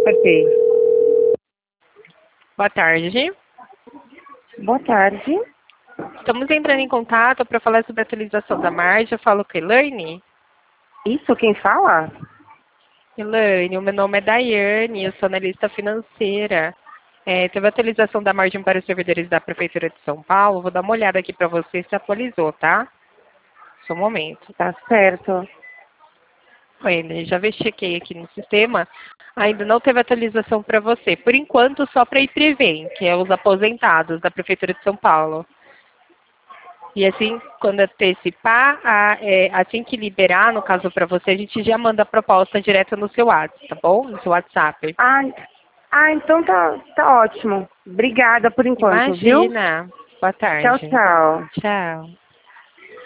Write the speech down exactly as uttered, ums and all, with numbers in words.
Ok. Boa tarde. Boa tarde. Estamos entrando em contato para falar sobre a atualização da margem. Eu falo com a Elaine. Isso, quem fala? Elaine, o meu nome é Daiane, eu sou analista financeira. É, teve a atualização da margem para os servidores da Prefeitura de São Paulo. Vou dar uma olhada aqui para você se atualizou, tá? Só um momento. Tá certo. Elaine, já chequei aqui no sistema. Ainda não teve atualização para você. Por enquanto, só para a IPREVEM, que é os aposentados da Prefeitura de São Paulo. E assim, quando antecipar, a, é, assim que liberar, no caso para você, a gente já manda a proposta direto no seu WhatsApp, tá bom? No seu WhatsApp. Ah, ah então tá, tá ótimo. Obrigada por enquanto, viu? Imagina. Boa Tchau, tarde. tchau. Tchau.